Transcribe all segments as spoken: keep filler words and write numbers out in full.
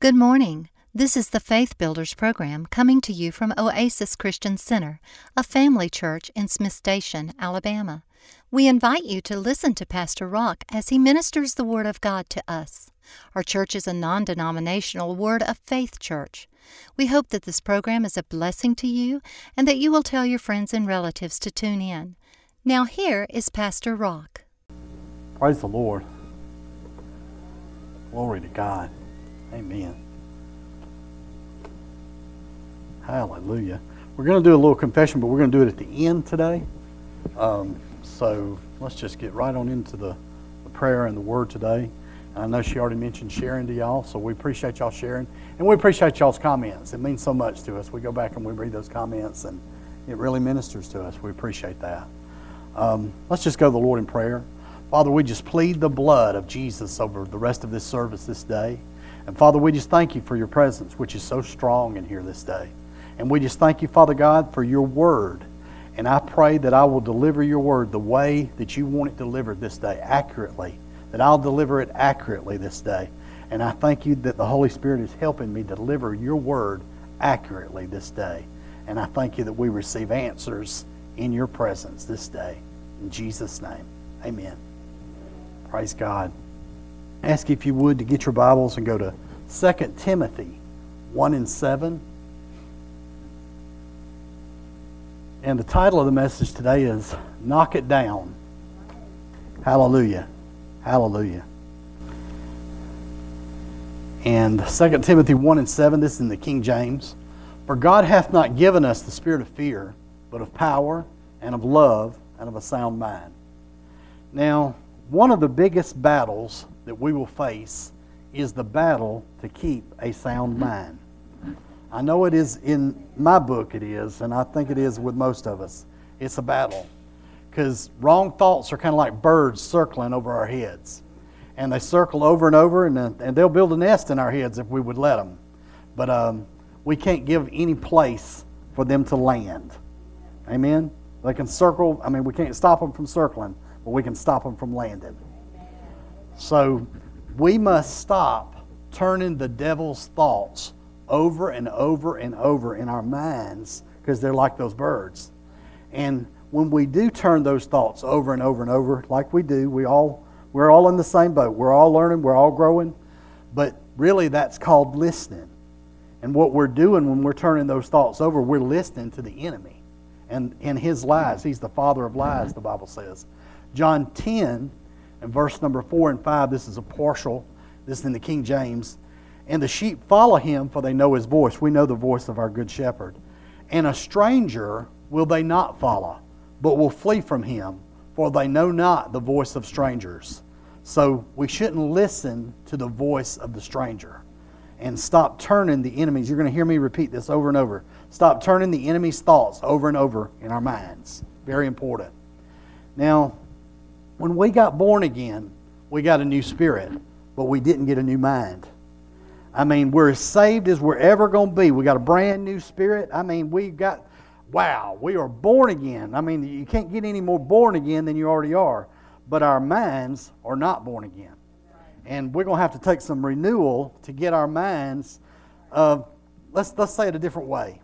Good morning. This is the Faith Builders program coming to you from Oasis Christian Center, a family church in Smith Station, Alabama. We invite you to listen to Pastor Rock as he ministers the Word of God to us. Our church is a non-denominational Word of Faith church. We hope that this program is a blessing to you and that you will tell your friends and relatives to tune in. Now here is Pastor Rock. Praise the Lord. Glory to God. Amen. Hallelujah. We're going to do a little confession, but we're going to do it at the end today. Um, so let's just get right on into the, the prayer and the word today. I know she already mentioned sharing to y'all, so we appreciate y'all sharing. And we appreciate y'all's comments. It means so much to us. We go back and we read those comments, and it really ministers to us. We appreciate that. Um, let's just go to the Lord in prayer. Father, we just plead the blood of Jesus over the rest of this service this day. And Father, we just thank you for your presence, which is so strong in here this day. And we just thank you, Father God, for your word. And I pray that I will deliver your word the way that you want it delivered this day, accurately. That I'll deliver it accurately this day. And I thank you that the Holy Spirit is helping me deliver your word accurately this day. And I thank you that we receive answers in your presence this day. In Jesus' name, amen. Praise God. I ask you if you would to get your Bibles and go to Second Timothy one and seven. And the title of the message today is Knock It Down. Hallelujah. Hallelujah. And Second Timothy one and seven, this is in the King James. For God hath not given us the spirit of fear, but of power and of love and of a sound mind. Now, one of the biggest battles that we will face is the battle to keep a sound mind. I know it is in my book, it is, and I think it is with most of us. It's a battle. Because wrong thoughts are kind of like birds circling over our heads. And they circle over and over, and, and they'll build a nest in our heads if we would let them. But um, we can't give any place for them to land. Amen? They can circle. I mean, we can't stop them from circling, but we can stop them from landing. So we must stop turning the devil's thoughts over and over and over in our minds, because they're like those birds. And when we do turn those thoughts over and over and over, like we do, we all, we're all in the same boat. We're all learning, we're all growing. But really that's called listening. And what we're doing when we're turning those thoughts over, we're listening to the enemy and, and his lies. He's the father of lies, the Bible says. John ten and verse number four and five, this is a partial, this is in the King James. And the sheep follow him, for they know his voice. We know the voice of our good shepherd. And a stranger will they not follow, but will flee from him, for they know not the voice of strangers. So we shouldn't listen to the voice of the stranger. And stop turning the enemies. You're going to hear me repeat this over and over. Stop turning the enemy's thoughts over and over in our minds. Very important. Now, when we got born again, we got a new spirit, but we didn't get a new mind. I mean, we're as saved as we're ever going to be. We got a brand new spirit. I mean, we got, wow, we are born again. I mean, you can't get any more born again than you already are. But our minds are not born again. And we're going to have to take some renewal to get our minds, uh, let's, let's say it a different way.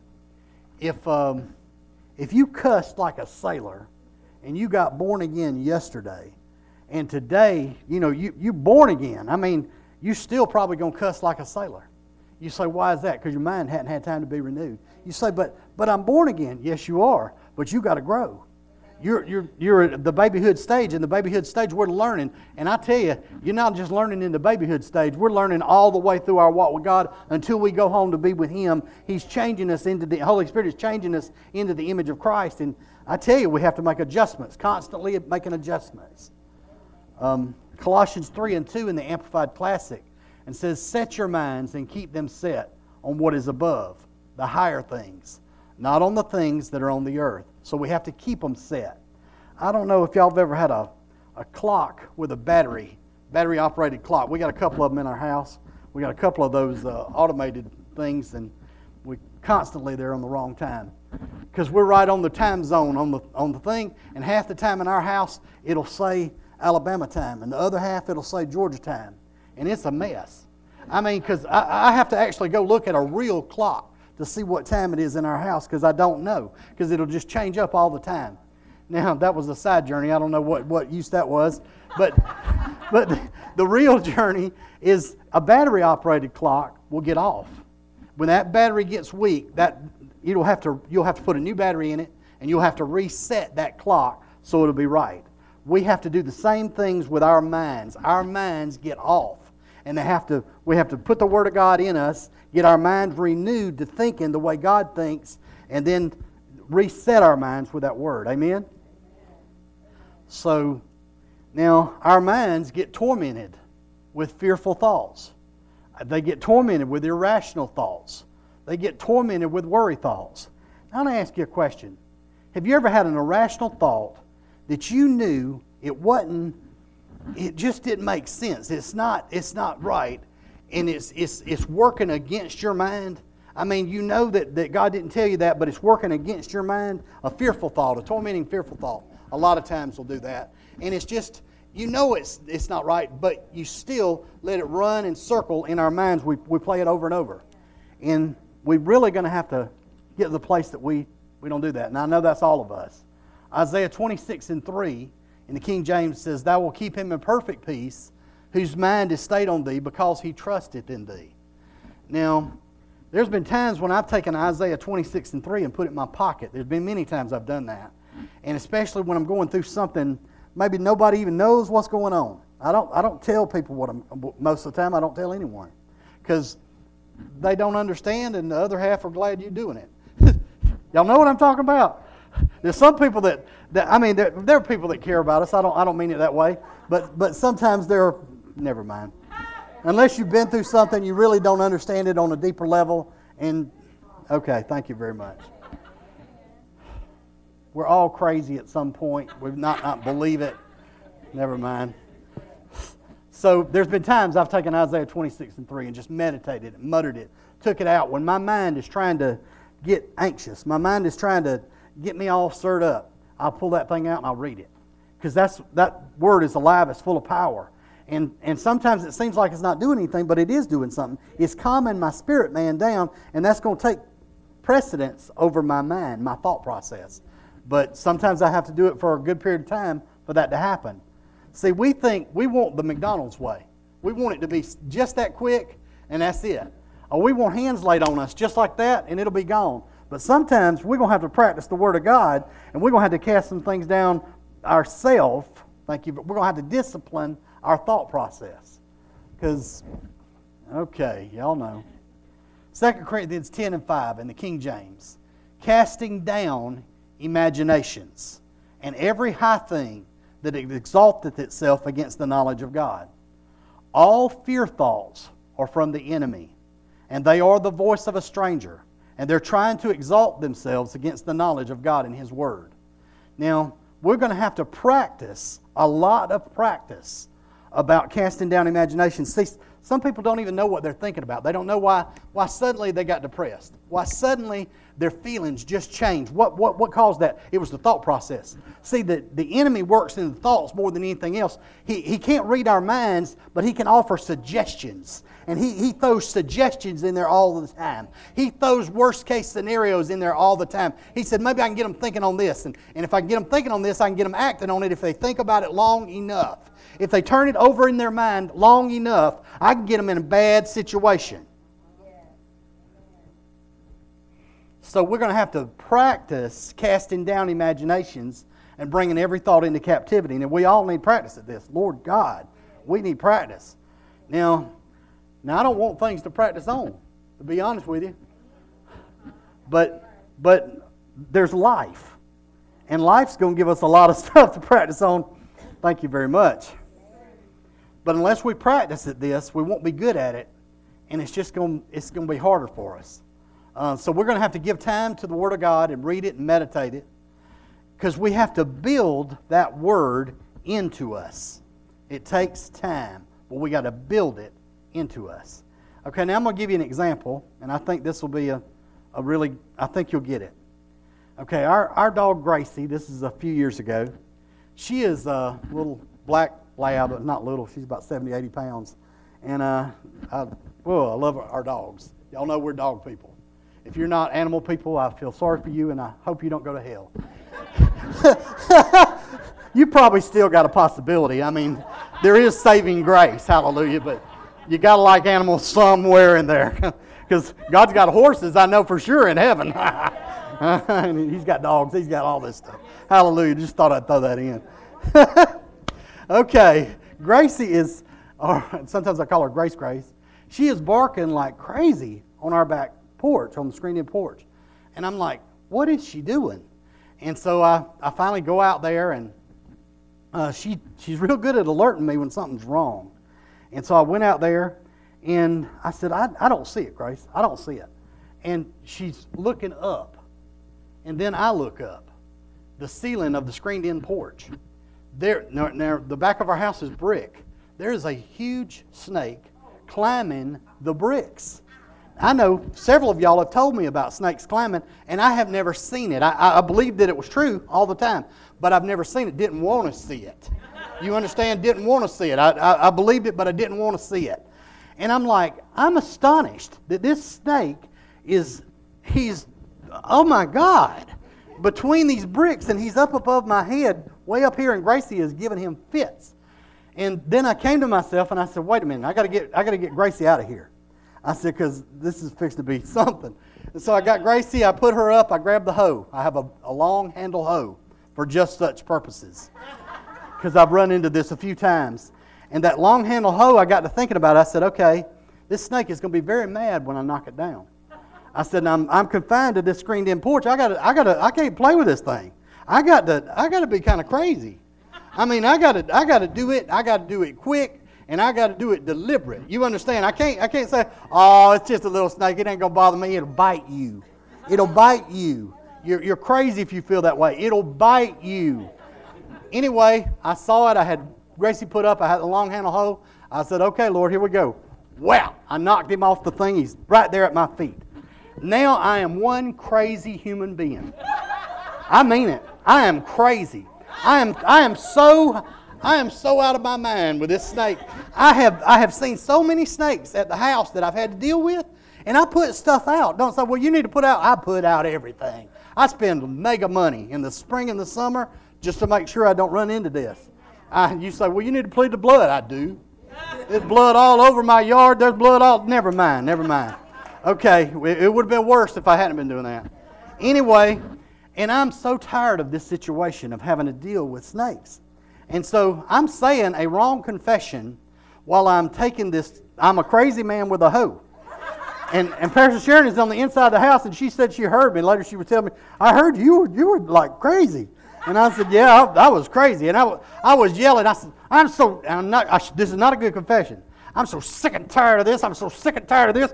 If, um, if you cussed like a sailor, and you got born again yesterday, and today, you know, you you born again. I mean, you still probably going to cuss like a sailor. You say, why is that? Because your mind hadn't had time to be renewed. You say, but but I'm born again. Yes, you are, but you got to grow. You're you're you're at the babyhood stage. In the babyhood stage, we're learning, and I tell you, you're not just learning in the babyhood stage. We're learning all the way through our walk with God until we go home to be with Him. He's changing us into the Holy Spirit is changing us into the image of Christ, and I tell you, we have to make adjustments, constantly making adjustments. Um, Colossians three and two in the Amplified Classic, and says, set your minds and keep them set on what is above, the higher things, not on the things that are on the earth. So we have to keep them set. I don't know if y'all have ever had a, a clock with a battery, battery-operated clock. We got a couple of them in our house. We got a couple of those uh, automated things, and we constantly they're on the wrong time. Because we're right on the time zone on the on the thing, and half the time in our house it'll say Alabama time, and the other half it'll say Georgia time, and it's a mess. I mean, because I, I have to actually go look at a real clock to see what time it is in our house because I don't know, because it'll just change up all the time. Now, that was a side journey. I don't know what, what use that was. But, but the, the real journey is a battery-operated clock will get off. When that battery gets weak, that you'll have to you'll have to put a new battery in it, and you'll have to reset that clock so it'll be right. We have to do the same things with our minds. Our minds get off, and they have to. We have to put the Word of God in us, get our minds renewed to thinking the way God thinks, and then reset our minds with that Word. Amen? So, now our minds get tormented with fearful thoughts. They get tormented with irrational thoughts. They get tormented with worry thoughts. Now, I want to ask you a question. Have you ever had an irrational thought that you knew it wasn't, it just didn't make sense? It's not, it's not right, and it's, it's, it's working against your mind? I mean, you know that, that God didn't tell you that, but it's working against your mind? A fearful thought, a tormenting fearful thought. A lot of times will do that. And it's just, you know it's it's not right, but you still let it run and circle in our minds. We we play it over and over. And we're really going to have to get to the place that we, we don't do that. And I know that's all of us. Isaiah twenty-six and three in the King James says, Thou wilt keep him in perfect peace, whose mind is stayed on thee, because he trusteth in thee. Now, there's been times when I've taken Isaiah twenty-six and three and put it in my pocket. There's been many times I've done that. And especially when I'm going through something, maybe nobody even knows what's going on. I don't I don't tell people what I'm, most of the time I don't tell anyone. Because they don't understand, and the other half are glad you're doing it. Y'all know what I'm talking about? There's some people that, that I mean, there, there are people that care about us. I don't I don't mean it that way. But but sometimes they're, never mind. Unless you've been through something, you really don't understand it on a deeper level. And, okay, thank you very much. We're all crazy at some point. We've not not believe it. Never mind. So there's been times I've taken Isaiah twenty-six and three and just meditated and muttered it, took it out. When my mind is trying to get anxious, my mind is trying to get me all stirred up, I'll pull that thing out and I'll read it. Because that's that word is alive, it's full of power. And and sometimes it seems like it's not doing anything, but it is doing something. It's calming my spirit man down, and that's going to take precedence over my mind, my thought process. But sometimes I have to do it for a good period of time for that to happen. See, we think we want the McDonald's way. We want it to be just that quick, and that's it. Or we want hands laid on us just like that, and it'll be gone. But sometimes we're going to have to practice the Word of God, and we're going to have to cast some things down ourselves. Thank you. But we're going to have to discipline our thought process. Because, okay, y'all know. Second Corinthians ten and five in the King James. Casting down imaginations, and every high thing that exalteth itself against the knowledge of God. All fear thoughts are from the enemy, and they are the voice of a stranger, and they're trying to exalt themselves against the knowledge of God and His Word. Now, we're going to have to practice, a lot of practice, about casting down imaginations. See, some people don't even know what they're thinking about. They don't know why why suddenly they got depressed. Why suddenly their feelings just changed. What what what caused that? It was the thought process. See, the, the enemy works in the thoughts more than anything else. He he can't read our minds, but he can offer suggestions. And he, he throws suggestions in there all the time. He throws worst case scenarios in there all the time. He said, maybe I can get them thinking on this. And, and if I can get them thinking on this, I can get them acting on it if they think about it long enough. If they turn it over in their mind long enough, I can get them in a bad situation. So we're going to have to practice casting down imaginations and bringing every thought into captivity. And we all need practice at this. Lord God, we need practice. Now, now I don't want things to practice on, to be honest with you. But, but there's life. And life's going to give us a lot of stuff to practice on. Thank you very much. But unless we practice at this, we won't be good at it. And it's just going, it's going to be harder for us. Uh, so we're going to have to give time to the Word of God and read it and meditate it. Because we have to build that Word into us. It takes time, but we got to build it into us. Okay, now I'm going to give you an example, and I think this will be a, a really, I think you'll get it. Okay, our, our dog Gracie, this is a few years ago, she is a little black lab, not little, she's about seventy, eighty pounds. And, uh, I, well, I love our, our dogs. Y'all know we're dog people. If you're not animal people, I feel sorry for you, and I hope you don't go to hell. You probably still got a possibility. I mean, there is saving grace, hallelujah, but you got to like animals somewhere in there. Because God's got horses, I know for sure, in heaven. And he's got dogs. He's got all this stuff. Hallelujah. Just thought I'd throw that in. Okay. Gracie is, or sometimes I call her Grace Grace. She is barking like crazy on our back porch, on the screened-in porch. And I'm like, what is she doing? And so I, I finally go out there, and uh, she she's real good at alerting me when something's wrong. And so I went out there, and I said, I, I don't see it, Grace. I don't see it. And she's looking up. And then I look up. The ceiling of the screened-in porch. There, now, now, the back of our house is brick. There is a huge snake climbing the bricks. I know several of y'all have told me about snakes climbing, and I have never seen it. I, I believed that it was true all the time, but I've never seen it. Didn't want to see it. You understand? Didn't want to see it. I, I, I believed it, but I didn't want to see it. And I'm like, I'm astonished that this snake is, he's, oh my God, between these bricks, and he's up above my head, way up here, and Gracie is giving him fits. And then I came to myself and I said, wait a minute, I got to get, I got to get Gracie out of here. I said, because this is fixing to be something. And so I got Gracie, I put her up, I grabbed the hoe. I have a, a long handle hoe for just such purposes, because I've run into this a few times. And that long handle hoe, I got to thinking about it. I said, okay, this snake is going to be very mad when I knock it down. I said, I'm, I'm confined to this screened-in porch. I got, I got, I can't play with this thing. I got to, I got to be kind of crazy. I mean, I got to, I got to do it. I got to do it quick, and I got to do it deliberate. You understand? I can't, I can't say, oh, it's just a little snake. It ain't gonna bother me. It'll bite you. It'll bite you. You're, you're crazy if you feel that way. It'll bite you. Anyway, I saw it. I had Gracie put up. I had the long handle hoe. I said, okay, Lord, here we go. Wow! I knocked him off the thing. He's right there at my feet. Now I am one crazy human being. I mean it. I am crazy. I am I am so I am so out of my mind with this snake. I have I have seen so many snakes at the house that I've had to deal with, and I put stuff out. Don't say, well, you need to put out. I put out everything. I spend mega money in the spring and the summer just to make sure I don't run into this. I, you say, well, you need to plead the blood. I do. There's blood all over my yard. There's blood all. Never mind. Never mind. Okay, it would have been worse if I hadn't been doing that. Anyway, and I'm so tired of this situation of having to deal with snakes. And so I'm saying a wrong confession while I'm taking this, I'm a crazy man with a hoe. And and Pastor Sharon is on the inside of the house, and she said she heard me. Later she would tell me, I heard you were, you were like crazy. And I said, yeah, I, I was crazy. And I, was, I was yelling. I said, I'm so, I'm not, I sh- this is not a good confession. I'm so sick and tired of this. I'm so sick and tired of this.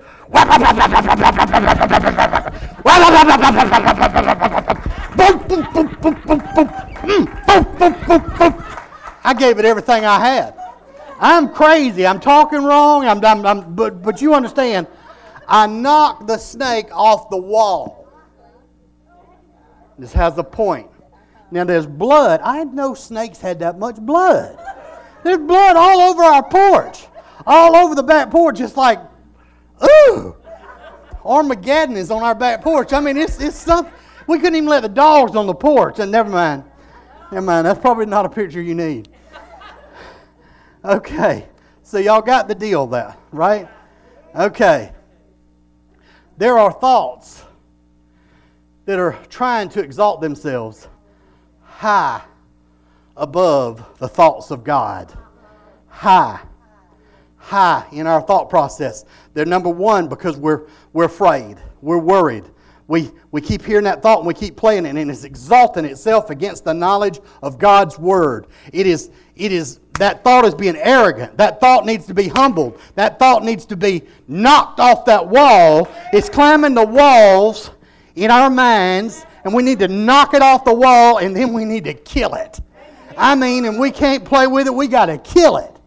I gave it everything I had. I'm crazy. I'm talking wrong. I'm, I'm, I'm, but, but you understand, I knocked the snake off the wall. This has a point. Now there's blood. I didn't know snakes had that much blood. There's blood all over our porch. All over the back porch, just like, ooh, Armageddon is on our back porch. I mean, it's it's something. We couldn't even let the dogs on the porch. And never mind, never mind. That's probably not a picture you need. Okay, so y'all got the deal there, right? Okay. There are thoughts that are trying to exalt themselves high above the thoughts of God. High. High in our thought process. They're number one because we're we're afraid. We're worried. We we keep hearing that thought and we keep playing it, and it's exalting itself against the knowledge of God's Word. It is it is that thought is being arrogant. That thought needs to be humbled. That thought needs to be knocked off that wall. It's climbing the walls in our minds, and we need to knock it off the wall, and then we need to kill it. I mean, and we can't play with it. We got to kill it.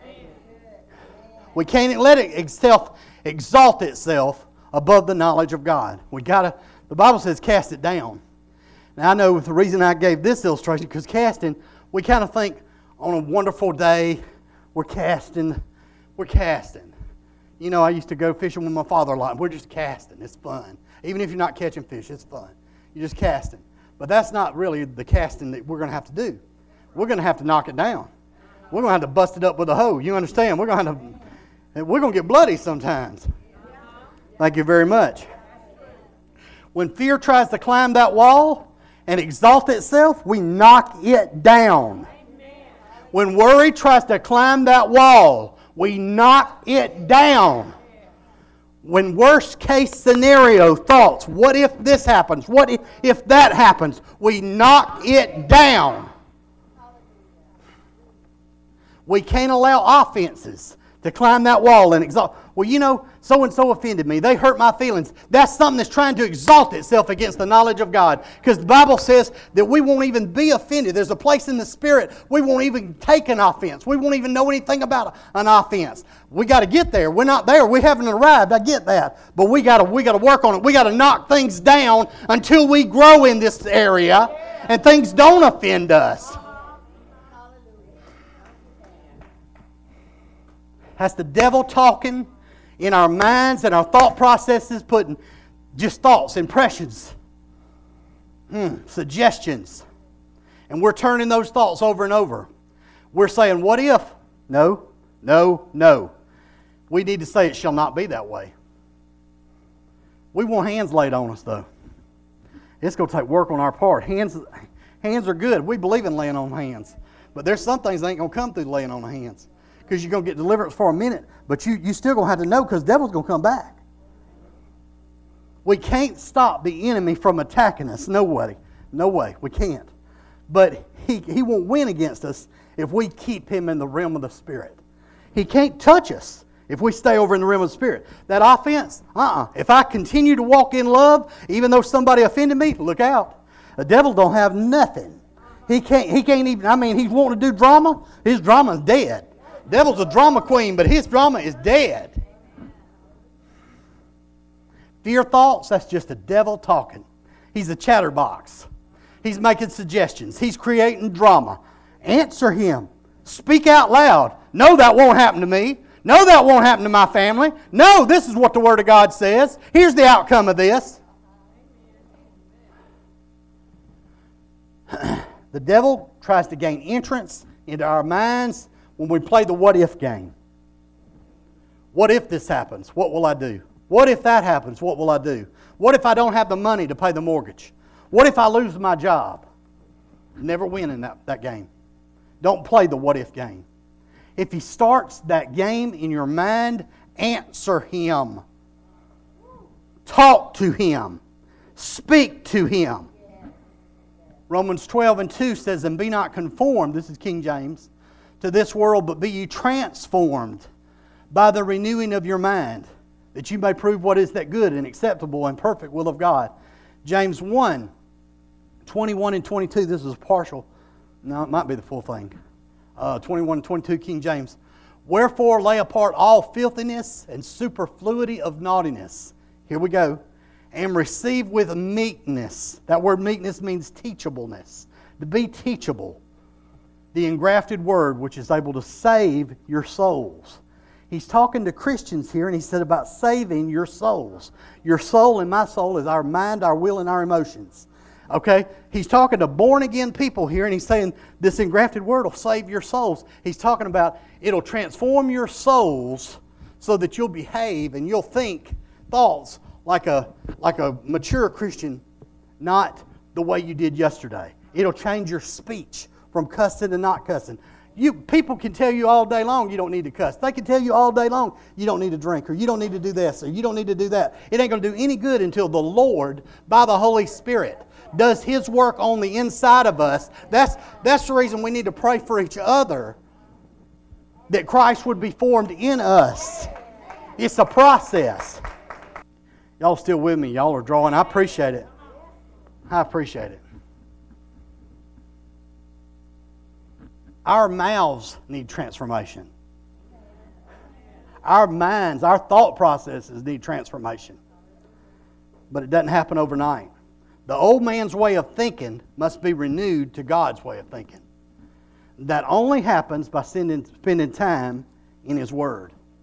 We can't let it itself exalt itself above the knowledge of God. We gotta. The Bible says, "Cast it down." Now I know the reason I gave this illustration because casting, we kind of think on a wonderful day we're casting We're casting. You know, I used to go fishing with my father a lot. We're just casting. It's fun. Even if you're not catching fish, it's fun. You're just casting. But that's not really the casting that we're going to have to do. We're going to have to knock it down. We're going to have to bust it up with a hoe. You understand? We're going to have to, we're going to get bloody sometimes. Thank you very much. When fear tries to climb that wall and exalt itself, we knock it down. When worry tries to climb that wall, we knock it down. When worst case scenario thoughts, what if this happens? What if, if that happens? We knock it down. We can't allow offenses to climb that wall and exalt. Well, you know, so-and-so offended me. They hurt my feelings. That's something that's trying to exalt itself against the knowledge of God. Because the Bible says that we won't even be offended. There's a place in the Spirit we won't even take an offense. We won't even know anything about an offense. We got to get there. We're not there. We haven't arrived. I get that. But we got to we got to work on it. We got to knock things down until we grow in this area and things don't offend us. That's the devil talking in our minds and our thought processes, putting just thoughts, impressions, hmm, suggestions. And we're turning those thoughts over and over. We're saying, what if? No, no, no. We need to say it shall not be that way. We want hands laid on us, though. It's going to take work on our part. Hands, hands are good. We believe in laying on hands. But there's some things that ain't going to come through laying on the hands. Because you're going to get deliverance for a minute, but you, you still going to have to know because the devil's going to come back. We can't stop the enemy from attacking us. No way. No way. We can't. But he, he won't win against us if we keep him in the realm of the Spirit. He can't touch us if we stay over in the realm of the Spirit. That offense, uh-uh. If I continue to walk in love, even though somebody offended me, look out. The devil don't have nothing. He can't, he can't even, I mean, he's wanting to do drama. His drama's dead. Devil's a drama queen, but his drama is dead. Fear thoughts, that's just the devil talking. He's a chatterbox. He's making suggestions. He's creating drama. Answer him. Speak out loud. No, that won't happen to me. No, that won't happen to my family. No, this is what the Word of God says. Here's the outcome of this. The devil tries to gain entrance into our minds when we play the what if game. What if this happens? What will I do? What if that happens? What will I do? What if I don't have the money to pay the mortgage? What if I lose my job? Never win in that, that game. Don't play the what if game. If he starts that game in your mind, answer him. Talk to him. Speak to him. Romans twelve and two says, and be not conformed, this is King James, to this world, but be ye transformed by the renewing of your mind, that you may prove what is that good and acceptable and perfect will of God. James one, twenty-one and twenty-two, this is a partial, no, it might be the full thing. Uh, twenty-one and twenty-two, King James. Wherefore lay apart all filthiness and superfluity of naughtiness. Here we go. And receive with meekness. That word meekness means teachableness. To be teachable. The engrafted word which is able to save your souls. He's talking to Christians here, and he said about saving your souls. Your soul and my soul is our mind, our will, and our emotions. Okay? He's talking to born-again people here, and he's saying this engrafted word will save your souls. He's talking about it'll transform your souls so that you'll behave and you'll think thoughts like a, like a mature Christian, not the way you did yesterday. It'll change your speech from cussing to not cussing. You, people can tell you all day long you don't need to cuss. They can tell you all day long you don't need to drink, or you don't need to do this, or you don't need to do that. It ain't going to do any good until the Lord, by the Holy Spirit, does His work on the inside of us. That's, that's the reason we need to pray for each other, that Christ would be formed in us. It's a process. Y'all still with me? Y'all are drawing. I appreciate it. I appreciate it. Our mouths need transformation. Our minds, our thought processes need transformation. But it doesn't happen overnight. The old man's way of thinking must be renewed to God's way of thinking. That only happens by spending, spending time in His Word.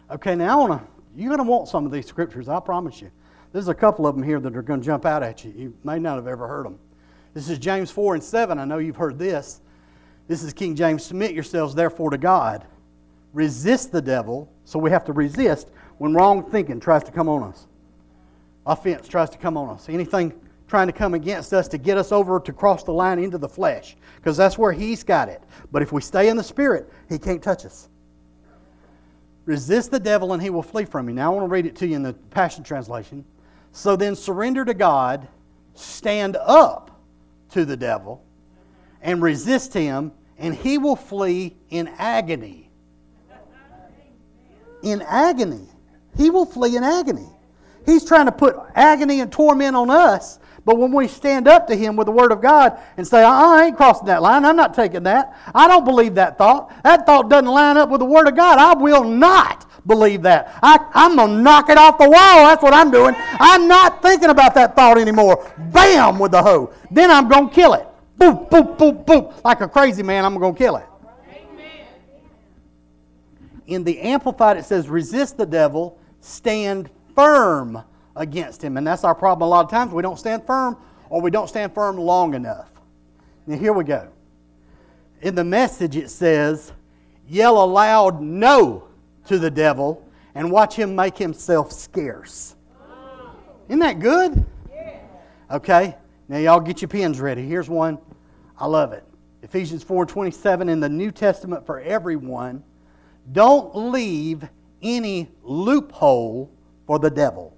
Okay, now I want to, you're going to want some of these scriptures, I promise you. There's a couple of them here that are going to jump out at you. You may not have ever heard them. This is James four and seven. I know you've heard this. This is King James. Submit yourselves therefore to God. Resist the devil. So we have to resist when wrong thinking tries to come on us. Offense tries to come on us. Anything trying to come against us to get us over to cross the line into the flesh. Because that's where he's got it. But if we stay in the Spirit, he can't touch us. Resist the devil and he will flee from you. Now I want to read it to you in the Passion Translation. So then surrender to God, stand up to the devil, and resist him, and he will flee in agony. In agony. He will flee in agony. He's trying to put agony and torment on us, but when we stand up to him with the Word of God and say, I ain't crossing that line, I'm not taking that, I don't believe that thought, that thought doesn't line up with the Word of God, I will not believe that. I, I'm going to knock it off the wall. That's what I'm doing. I'm not thinking about that thought anymore. Bam with the hoe. Then I'm going to kill it. Boop, boop, boop, boop. Like a crazy man, I'm going to kill it. Amen. In the Amplified, it says, resist the devil, stand firm against him. And that's our problem a lot of times. We don't stand firm, or we don't stand firm long enough. Now here we go. In the Message, it says, yell aloud no to the devil and watch him make himself scarce. Isn't that good? Okay, now y'all get your pens ready. Here's one. I love it. Ephesians four twenty-seven in the New Testament for everyone. Don't leave any loophole for the devil.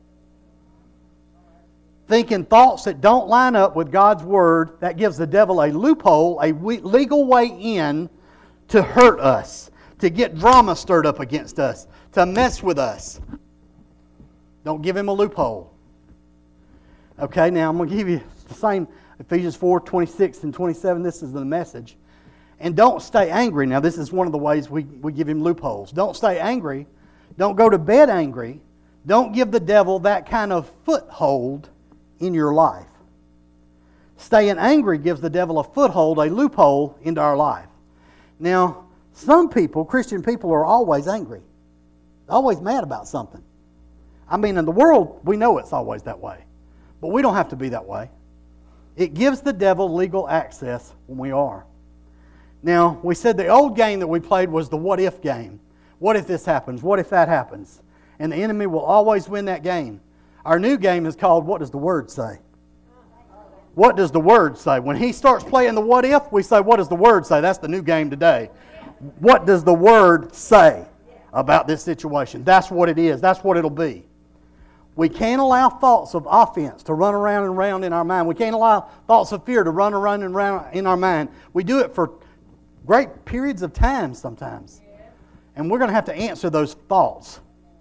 Thinking thoughts that don't line up with God's Word, that gives the devil a loophole, a legal way in to hurt us, to get drama stirred up against us, to mess with us. Don't give him a loophole. Okay, now I'm going to give you the same Ephesians four twenty-six and twenty-seven. This is the Message. And don't stay angry. Now this is one of the ways we, we give him loopholes. Don't stay angry. Don't go to bed angry. Don't give the devil that kind of foothold in your life. Staying angry gives the devil a foothold, a loophole into our life. Now, some people, Christian people, are always angry. Always mad about something. I mean, in the world, we know it's always that way. But we don't have to be that way. It gives the devil legal access when we are. Now, we said the old game that we played was the what if game. What if this happens? What if that happens? And the enemy will always win that game. Our new game is called What Does the Word Say? What does the Word say? When he starts playing the what if, we say, what does the Word say? That's the new game today. What does the Word say about this situation? That's what it is. That's what it'll be. We can't allow thoughts of offense to run around and around in our mind. We can't allow thoughts of fear to run around and around in our mind. We do it for great periods of time sometimes. And we're going to have to answer those thoughts.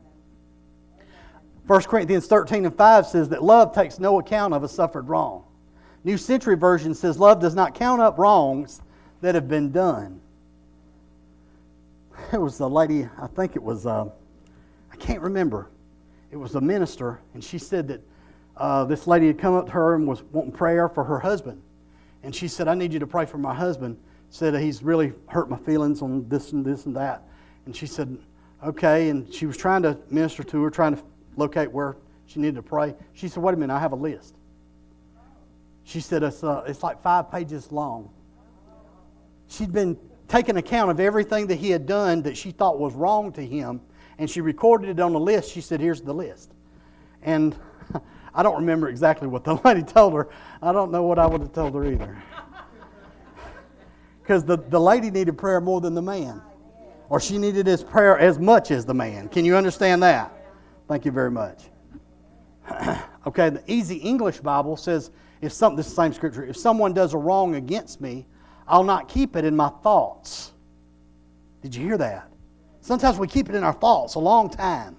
First Corinthians thirteen and five says that love takes no account of a suffered wrong. New Century Version says love does not count up wrongs that have been done. There was a lady, I think it was, uh, I can't remember. It was a minister, and she said that uh, this lady had come up to her and was wanting prayer for her husband. And she said, I need you to pray for my husband. Said he's really hurt my feelings on this and this and that. And she said, okay. And she was trying to minister to her, trying to locate where she needed to pray. She said, wait a minute, I have a list. She said, it's, uh, it's like five pages long. She'd been taking account of everything that he had done that she thought was wrong to him, and she recorded it on a list. She said, here's the list. And I don't remember exactly what the lady told her. I don't know what I would have told her either. Because the, the lady needed prayer more than the man. Or she needed his prayer as much as the man. Can you understand that? Thank you very much. Okay, the Easy English Bible says, if some, this is the same scripture, if someone does a wrong against me, I'll not keep it in my thoughts. Did you hear that? Sometimes we keep it in our thoughts a long time.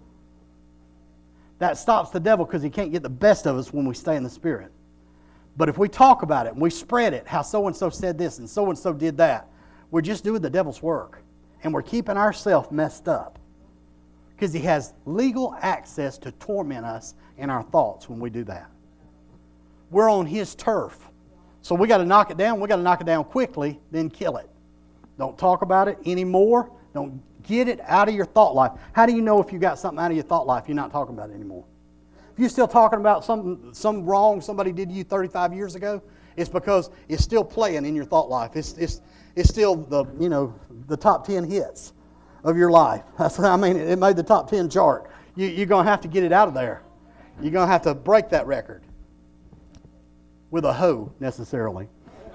That stops the devil because he can't get the best of us when we stay in the Spirit. But if we talk about it and we spread it, how so-and-so said this and so-and-so did that, we're just doing the devil's work. And we're keeping ourselves messed up. Because he has legal access to torment us in our thoughts when we do that. We're on his turf. So we got to knock it down. We got to knock it down quickly, then kill it. Don't talk about it anymore. Don't Get it out of your thought life. How do you know if you got something out of your thought life you're not talking about it anymore? If you're still talking about some, some wrong somebody did to you thirty-five years ago, it's because it's still playing in your thought life. It's, it's, it's still the, you know, the top ten hits of your life. That's what I mean. It made the top ten chart. You, you're going to have to get it out of there. You're going to have to break that record with a hoe, necessarily.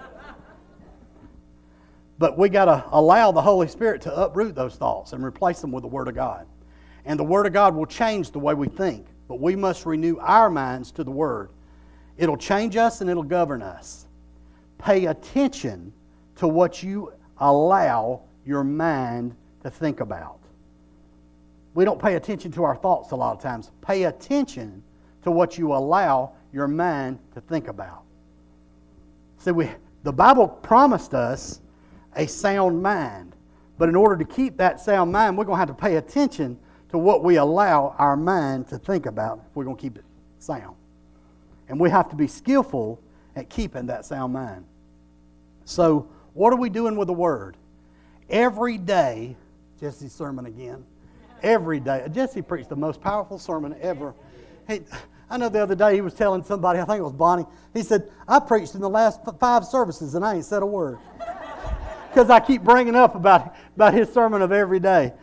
But we got to allow the Holy Spirit to uproot those thoughts and replace them with the Word of God. And the Word of God will change the way we think. But we must renew our minds to the Word. It'll change us and it'll govern us. Pay attention to what you allow your mind to think about. We don't pay attention to our thoughts a lot of times. Pay attention to what you allow your mind to think about. See, we, the Bible promised us a sound mind. But in order to keep that sound mind, we're going to have to pay attention to what we allow our mind to think about if we're going to keep it sound. And we have to be skillful at keeping that sound mind. So, what are we doing with the Word? Every day, Jesse's sermon again, every day. Jesse preached the most powerful sermon ever. He, I know the other day he was telling somebody, I think it was Bonnie, he said, I preached in the last five services and I ain't said a word. Because I keep bringing up about, about his sermon of every day.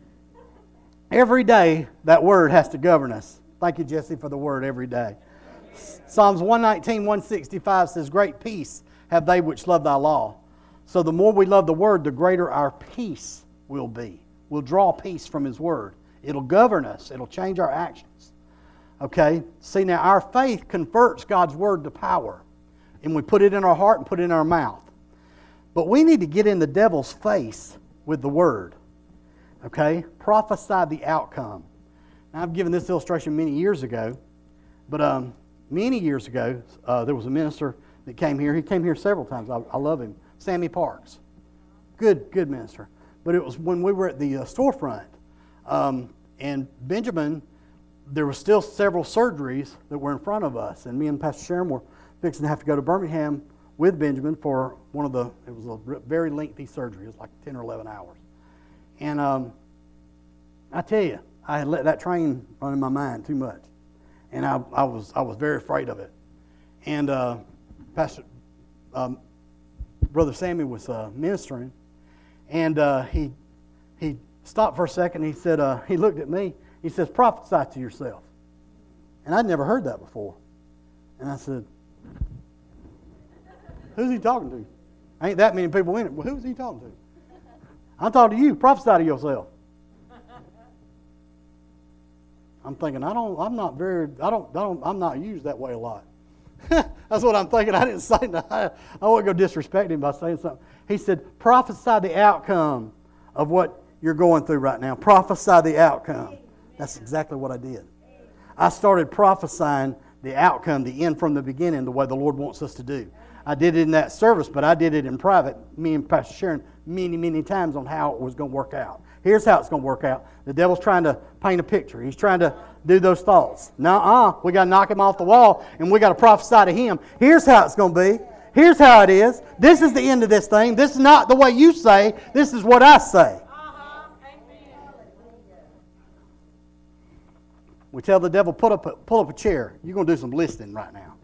Every day, that Word has to govern us. Thank you, Jesse, for the Word every day. Psalms one nineteen, one sixty-five says, great peace have they which love thy law. So the more we love the Word, the greater our peace will be. We'll draw peace from His Word. It'll govern us. It'll change our actions. Okay? See, now our faith converts God's Word to power. And we put it in our heart and put it in our mouth. But we need to get in the devil's face with the Word. Okay? Prophesy the outcome. Now, I've given this illustration many years ago. But um, many years ago, uh, there was a minister that came here. He came here several times. I, I love him. Sammy Parks. Good, good minister. But it was when we were at the uh, storefront. Um, and Benjamin, there were still several surgeries that were in front of us. And me and Pastor Sharon were fixing to have to go to Birmingham with Benjamin for one of the, it was a very lengthy surgery. It was like ten or eleven hours. And um, I tell you, I had let that train run in my mind too much. And I, I was I was very afraid of it. And uh, Pastor, um, Brother Sammy was uh, ministering. And uh, he he stopped for a second. He said, uh, he looked at me. He says, prophesy to yourself. And I'd never heard that before. And I said, who's he talking to? Ain't that many people in it. Well, who's he talking to? I'm talking to you. Prophesy to yourself. I'm thinking, I don't, I'm not very, I don't, I don't, I'm not used that way a lot. That's what I'm thinking. I didn't say that. I, I wouldn't go disrespect him by saying something. He said, prophesy the outcome of what you're going through right now. Prophesy the outcome. That's exactly what I did. I started prophesying the outcome, the end from the beginning, the way the Lord wants us to do. I did it in that service, but I did it in private, me and Pastor Sharon, many, many times on how it was going to work out. Here's how it's going to work out. The devil's trying to paint a picture. He's trying to do those thoughts. Nuh-uh. We got to knock him off the wall, and we got to prophesy to him. Here's how it's going to be. Here's how it is. This is the end of this thing. This is not the way you say. This is what I say. Uh-huh. We tell the devil, put up a, pull up a chair. You're going to do some listening right now.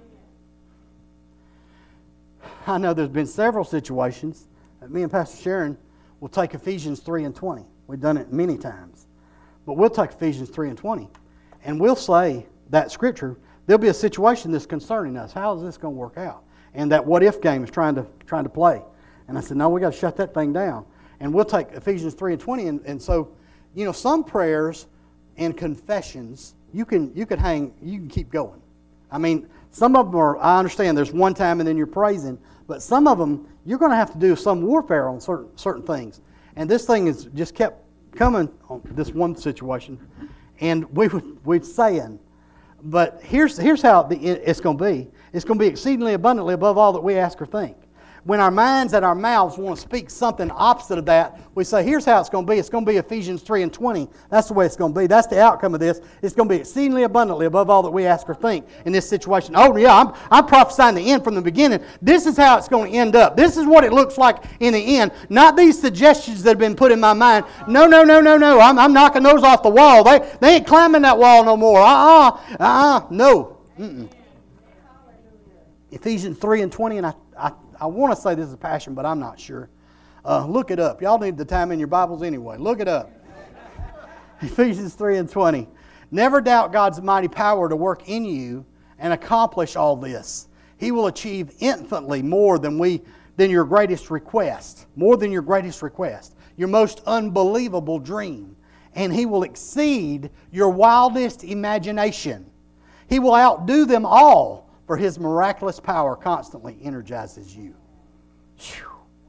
I know there's been several situations that me and Pastor Sharon will take Ephesians three and twenty. We've done it many times. But we'll take Ephesians three and twenty. And we'll say that scripture, there'll be a situation that's concerning us. How is this going to work out? And that what if game is trying to trying to play. And I said, no, we got to shut that thing down. And we'll take Ephesians three and twenty. And, and so, you know, some prayers and confessions, you can you can hang, you can keep going. I mean, some of them are, I understand there's one time and then you're praising, but some of them, you're going to have to do some warfare on certain certain things. And this thing has just kept coming on this one situation. And we would, we'd saying, but here's, here's how it's going to be. It's going to be exceedingly abundantly above all that we ask or think. when our minds and our mouths want to speak something opposite of that, we say, here's how it's going to be. It's going to be Ephesians three and twenty. That's the way it's going to be. That's the outcome of this. It's going to be exceedingly abundantly above all that we ask or think in this situation. Oh, yeah, I'm, I'm prophesying the end from the beginning. This is how it's going to end up. This is what it looks like in the end. Not these suggestions that have been put in my mind. No, no, no, no, no. I'm, I'm knocking those off the wall. They, they ain't climbing that wall no more. Uh-uh. Uh-uh. No. Mm-mm. Ephesians three and twenty, and I, I, I want to say this is Passion, but I'm not sure. Uh, look it up. Y'all need the time in your Bibles anyway. Look it up. Ephesians three and twenty. Never doubt God's mighty power to work in you and accomplish all this. He will achieve infinitely more than we than your greatest request. More than your greatest request. Your most unbelievable dream. And He will exceed your wildest imagination. He will outdo them all. For His miraculous power constantly energizes you. Whew.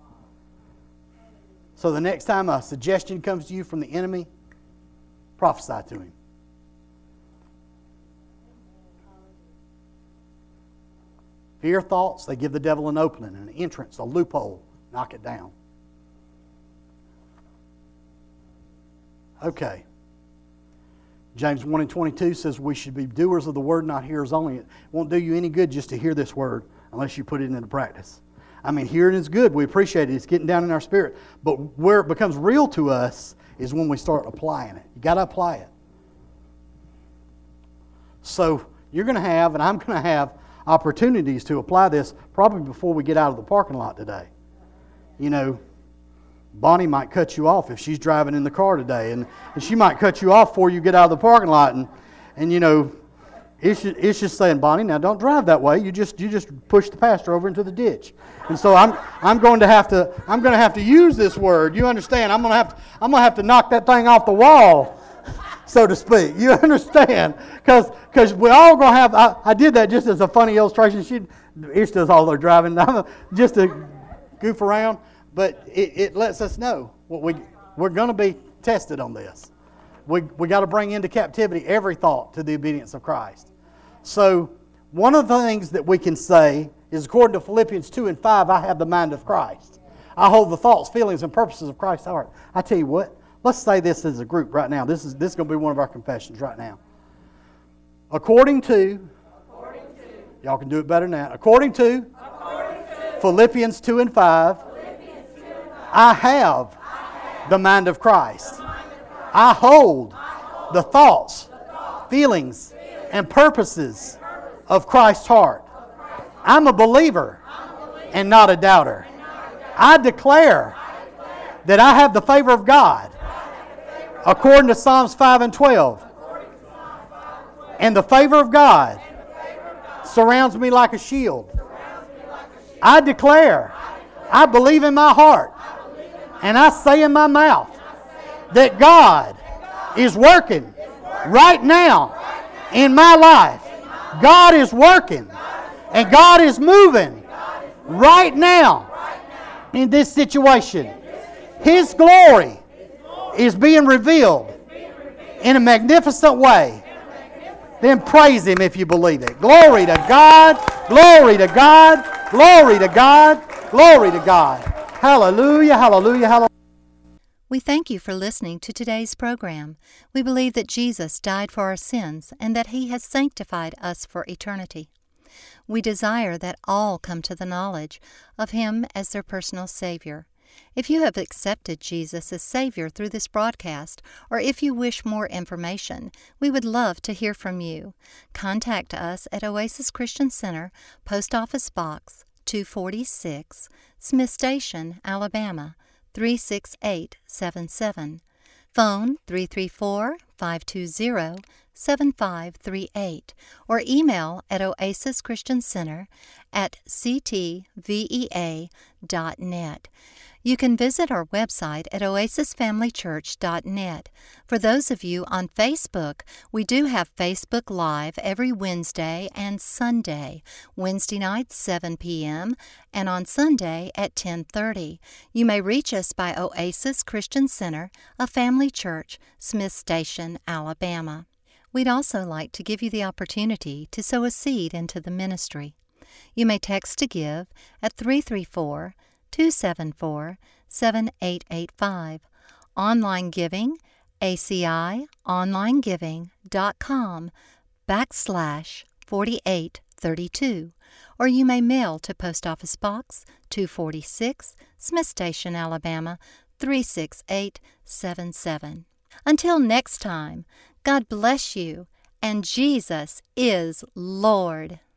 So the next time a suggestion comes to you from the enemy, prophesy to him. Fear thoughts, they give the devil an opening, an entrance, a loophole. Knock it down. Okay. James one and twenty-two says we should be doers of the word, not hearers only. It won't do you any good just to hear this word unless you put it into practice. I mean, hearing is good. We appreciate it. It's getting down in our spirit. But where it becomes real to us is when we start applying it. You got to apply it. So you're going to have, and I'm going to have, opportunities to apply this probably before we get out of the parking lot today. You know, Bonnie might cut you off if she's driving in the car today, and, and she might cut you off before you get out of the parking lot, and and you know, it's just, it's just saying, Bonnie, now don't drive that way. You just you just push the pastor over into the ditch. And so I'm I'm going to have to I'm going to have to use this word. You understand? I'm going to have to I'm going to have to knock that thing off the wall, so to speak. You understand? Because because we're all going to have. I, I did that just as a funny illustration. She Ish does all their driving just to goof around. But it, it lets us know what we we're going to be tested on this. We we got to bring into captivity every thought to the obedience of Christ. So one of the things that we can say is, according to Philippians two and five, I have the mind of Christ. I hold the thoughts, feelings, and purposes of Christ's heart. I tell you what, let's say this as a group right now. This is this is going to be one of our confessions right now. According to, according to y'all can do it better now. According to, according to Philippians two and five. I have the mind of Christ. I hold the thoughts, feelings, and purposes of Christ's heart. I'm a believer and not a doubter. I declare that I have the favor of God according to Psalms five and twelve. And the favor of God surrounds me like a shield. I declare, I believe in my heart, and I say in my mouth that God is working right now in my life. God is working and God is moving right now in this situation. His glory is being revealed in a magnificent way. Then praise Him if you believe it. Glory to God, glory to God, glory to God, glory to God. Hallelujah, hallelujah, hallelujah. We thank you for listening to today's program. We believe that Jesus died for our sins and that He has sanctified us for eternity. We desire that all come to the knowledge of Him as their personal Savior. If you have accepted Jesus as Savior through this broadcast, or if you wish more information, we would love to hear from you. Contact us at Oasis Christian Center, Post Office Box two forty-six, Smith Station, Alabama, three six eight seven seven. Phone three three four, five two zero, seven five three eight or email at oasis christian center at c t v e a dot net. You can visit our website at oasis family church dot net. For those of you on Facebook, we do have Facebook Live every Wednesday and Sunday, Wednesday nights seven p.m. and on Sunday at ten thirty. You may reach us by Oasis Christian Center, a family church, Smith Station, Alabama. We'd also like to give you the opportunity to sow a seed into the ministry. You may text to give at three three four, two seven four, seven eight eight five. Online giving, A C I online giving dot com backslash forty-eight thirty-two, or you may mail to Post Office Box two forty-six, Smith Station, Alabama three six eight seven seven. Until next time, God bless you, and Jesus is Lord.